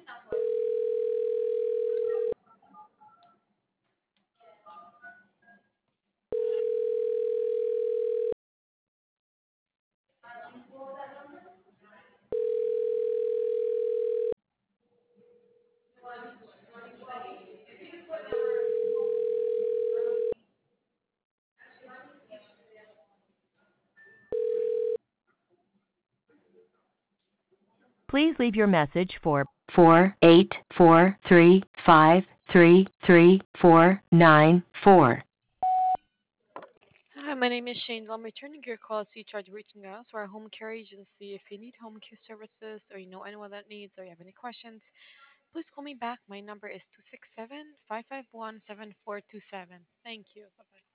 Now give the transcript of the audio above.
Please leave your message for 4843533494. Hi, my name is Shane. I'm returning your call as you tried reaching us. We're a home care agency. If you need home care services or you know anyone that needs or you have any questions, please call me back. My number is 267-551-7427. Thank you. Bye-bye.